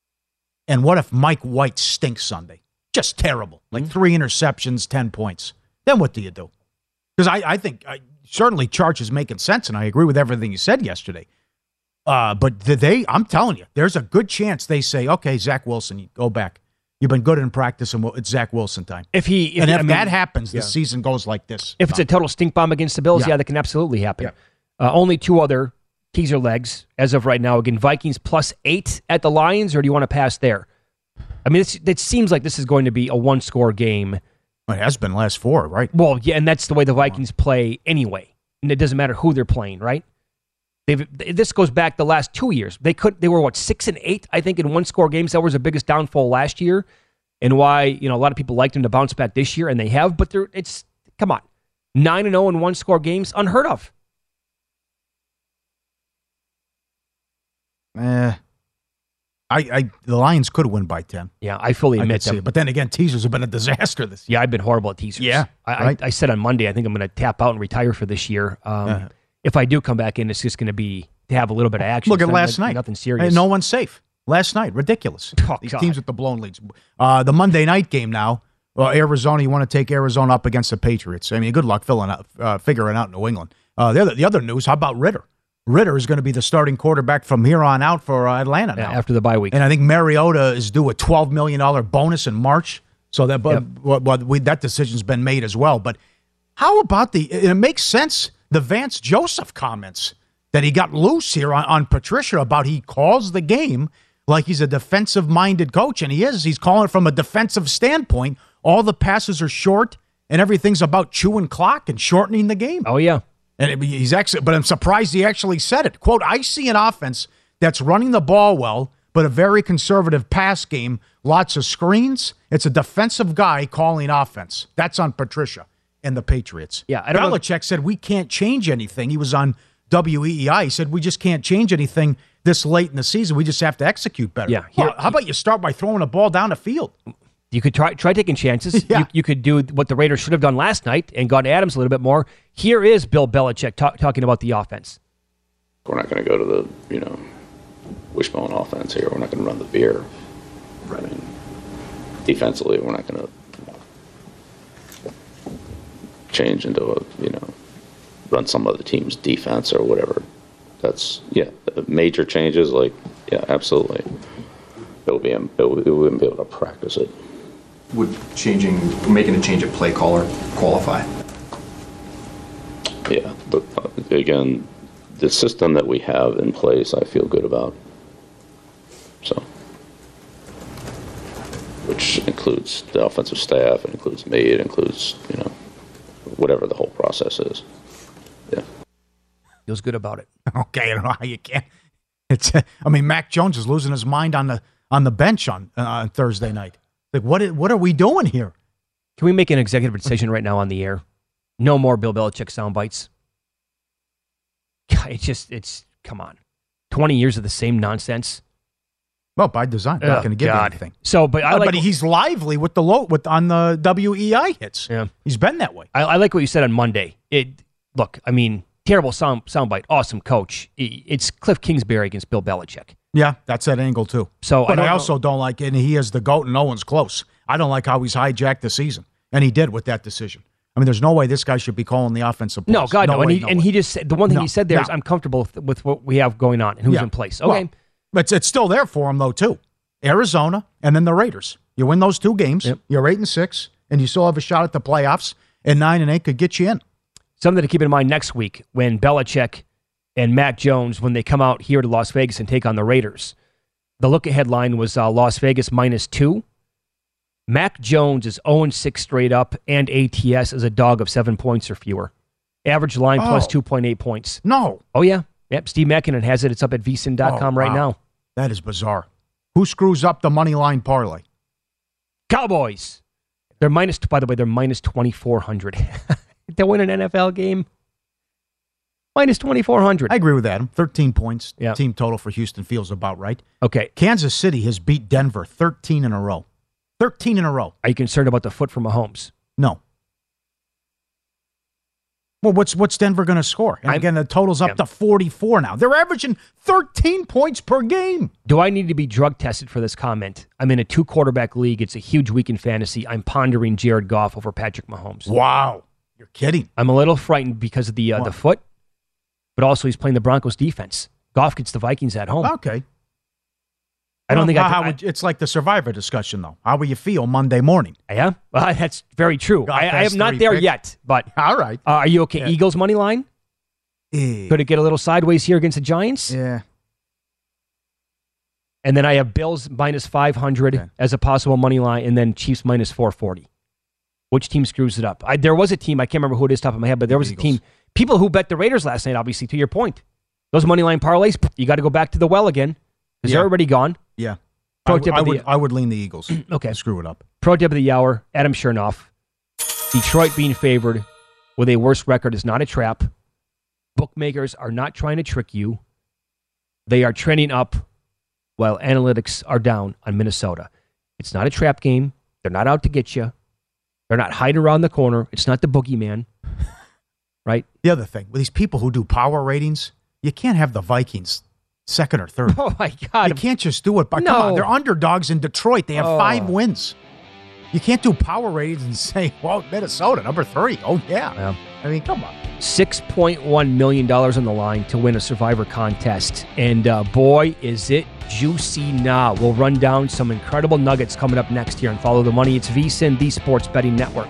and what if Mike White stinks Sunday? Just terrible. Like mm-hmm. three interceptions, ten points. Then what do you do? Because I, I think I, certainly Charge is making sense, and I agree with everything you said yesterday. Uh, but they, I'm telling you, there's a good chance they say, okay, Zach Wilson, you go back. You've been good in practice, and it's Zach Wilson time. If he, if, and if I mean, that happens, yeah. the season goes like this. If it's a total stink bomb against the Bills, yeah, yeah that can absolutely happen. Yeah. Uh, only two other teaser legs as of right now. Again, Vikings plus eight at the Lions, or do you want to pass there? I mean, it's, it seems like this is going to be a one-score game. It has been last four, right? Well, yeah, and that's the way the Vikings play anyway. And it doesn't matter who they're playing, right? They've, this goes back the last two years. They could they were what six and eight, I think, in one-score games. That was the biggest downfall last year. And why, you know, a lot of people liked them to bounce back this year, and they have, but they're, it's, come on, nine and oh in one-score games, unheard of. Eh, I, I, the Lions could win by ten. Yeah, I fully admit that. But then again, teasers have been a disaster this year. Yeah, I've been horrible at teasers. Yeah, I, right? I, I said on Monday, I think I'm going to tap out and retire for this year. Um, uh-huh. If I do come back in, it's just going to be to have a little bit of action. Look at not, last not, night. Nothing serious. Hey, no one's safe. Last night, ridiculous. Oh, These God. teams with the blown leads. Uh, the Monday night game now, Well, Arizona, you want to take Arizona up against the Patriots. I mean, good luck filling out, uh, figuring out New England. Uh, the other the other news, how about Ritter? Ritter is going to be the starting quarterback from here on out for uh, Atlanta now. Yeah, after the bye week. And I think Mariota is due a twelve million dollars bonus in March. So that but, yep. but, but we, that decision's been made as well. But how about the – it makes sense, the Vance Joseph comments that he got loose here on, on Patricia about he calls the game like he's a defensive-minded coach, and he is. He's calling it from a defensive standpoint. All the passes are short, and everything's about chewing clock and shortening the game. Oh, yeah. And it, he's actually, but I'm surprised he actually said it. Quote, I see an offense that's running the ball well, but a very conservative pass game, lots of screens. It's a defensive guy calling offense. That's on Patricia and the Patriots. Yeah, I don't Belichick know. said, we can't change anything. He was on W E E I. He said, we just can't change anything this late in the season. We just have to execute better. Yeah. Here, well, how about you start by throwing a ball down the field? You could try try taking chances. Yeah. You, you could do what the Raiders should have done last night and gone Adams a little bit more. Here is Bill Belichick talk, talking about the offense. We're not going to go to the, you know, wishbone offense here. We're not going to run the beer. I mean, defensively, we're not going to change into a, you know, run some other team's defense or whatever. That's, yeah, major changes, like, yeah, absolutely. It would be, it wouldn't be able to practice it. Would changing, making a change of play caller qualify? Yeah, but uh, again, the system that we have in place, I feel good about. So, which includes the offensive staff, it includes me, it includes, you know, whatever the whole process is. Yeah. Feels good about it. Okay, I don't know how you can. It's. I mean, Mac Jones is losing his mind on the on the bench on uh, on Thursday night. Like, what? What are we doing here? Can we make an executive decision right now on the air? No more Bill Belichick sound bites. It's just, it's, come on. twenty years of the same nonsense. Well, by design, they're oh, not going to give God. anything. So, but I oh, like, but he's lively with the low with on the W E I hits. Yeah, he's been that way. I, I like what you said on Monday. It look, I mean, terrible sound soundbite, awesome coach. It's Cliff Kingsbury against Bill Belichick. Yeah, that's that angle too. So, but I, I also know. don't like it. And he is the GOAT, and no one's close. I don't like how he's hijacked the season, and he did with that decision. I mean, there's no way this guy should be calling the offensive plays. No, God, no. no. Way, and he, no and way. he just said, the one thing no, he said there no. is, I'm comfortable with, with what we have going on and who's yeah. in place. Okay. Well, but it's still there for him, though, too. Arizona and then the Raiders. You win those two games, yep. you're eight and six, and you still have a shot at the playoffs, and nine and eight could get you in. Something to keep in mind next week when Belichick and Mac Jones, when they come out here to Las Vegas and take on the Raiders. The look-ahead line was uh, Las Vegas minus two. Mac Jones is oh and six straight up, and A T S is a dog of seven points or fewer. Average line oh. plus two point eight points. No. Oh, yeah. Yep, Steve Mackinnon has it. It's up at V S I N dot com oh, right wow. now. That is bizarre. Who screws up the money line parlay? Cowboys. They're minus, by the way, they're minus twenty-four hundred. They win an N F L game. Minus twenty-four hundred. I agree with Adam. thirteen points. Yep. Team total for Houston feels about right. Okay. Kansas City has beat Denver thirteen in a row. thirteen in a row. Are you concerned about the foot for Mahomes? No. Well, what's what's Denver going to score? And I'm, again, the total's up yeah. to forty-four now. They're averaging thirteen points per game. Do I need to be drug tested for this comment? I'm in a two-quarterback league. It's a huge week in fantasy. I'm pondering Jared Goff over Patrick Mahomes. Wow. You're kidding. I'm a little frightened because of the uh, the foot, but also he's playing the Broncos defense. Goff gets the Vikings at home. Okay. I don't well, think how, I, how I would, it's like the Survivor discussion, though. How will you feel Monday morning? Yeah, well, that's very true. I, I am not there pick. yet, but all right. Uh, are you okay? Yeah. Eagles money line? Yeah. Could it get a little sideways here against the Giants? Yeah. And then I have Bills minus five hundred okay. as a possible money line, and then Chiefs minus four forty. Which team screws it up? I, there was a team, I can't remember who it is top of my head, but there was Eagles. a team, people who bet the Raiders last night, obviously, to your point. Those money line parlays, you got to go back to the well again because yeah. they're already gone. Yeah. Pro I, tip I, of the, would, I would lean the Eagles. Okay. Screw it up. Pro tip of the hour, Adam Chernoff. Detroit being favored with a worse record is not a trap. Bookmakers are not trying to trick you. They are trending up while analytics are down on Minnesota. It's not a trap game. They're not out to get you. They're not hiding around the corner. It's not the boogeyman. Right? The other thing, with these people who do power ratings, you can't have the Vikings second or third. Oh, my God. You can't just do it. But no. Come on, they're underdogs in Detroit. They have oh. five wins. You can't do power ratings and say, well, Minnesota, number three. Oh, yeah. yeah. I mean, come on. six point one million dollars on the line to win a Survivor contest. And uh, boy, is it juicy now. We'll run down some incredible nuggets coming up next here and Follow the Money. It's VSiN, the Sports Betting Network.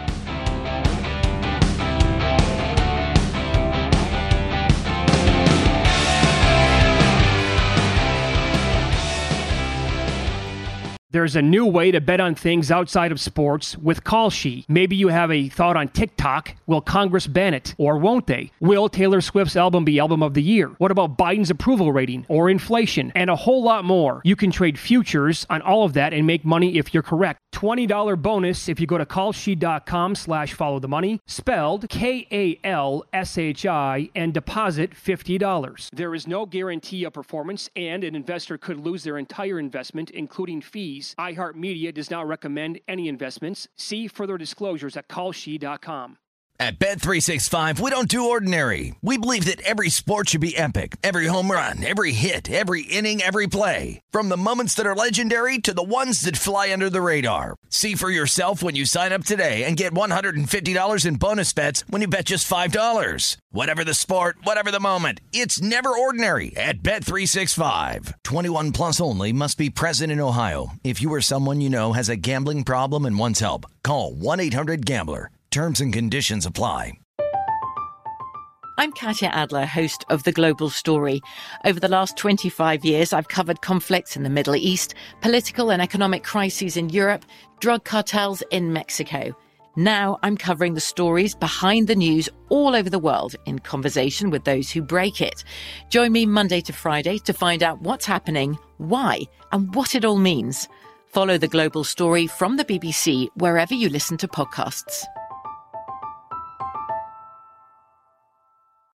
There's a new way to bet on things outside of sports with Kalshi. Maybe you have a thought on TikTok. Will Congress ban it? Or won't they? Will Taylor Swift's album be album of the year? What about Biden's approval rating or inflation? And a whole lot more. You can trade futures on all of that and make money if you're correct. twenty dollars bonus if you go to kalshi.com slash follow the money, spelled K A L S H I, and deposit fifty dollars. There is no guarantee of performance, and an investor could lose their entire investment, including fees. iHeartMedia does not recommend any investments. See further disclosures at kalshi dot com. At Bet three sixty-five, we don't do ordinary. We believe that every sport should be epic. Every home run, every hit, every inning, every play. From the moments that are legendary to the ones that fly under the radar. See for yourself when you sign up today and get one hundred fifty dollars in bonus bets when you bet just five dollars. Whatever the sport, whatever the moment, it's never ordinary at Bet three sixty-five. twenty-one plus only. Must be present in Ohio. If you or someone you know has a gambling problem and wants help, call one eight hundred gambler. Terms and conditions apply. I'm Katya Adler, host of The Global Story. Over the last twenty-five years, I've covered conflicts in the Middle East, political and economic crises in Europe, drug cartels in Mexico. Now I'm covering the stories behind the news all over the world in conversation with those who break it. Join me Monday to Friday to find out what's happening, why, and what it all means. Follow The Global Story from the B B C wherever you listen to podcasts.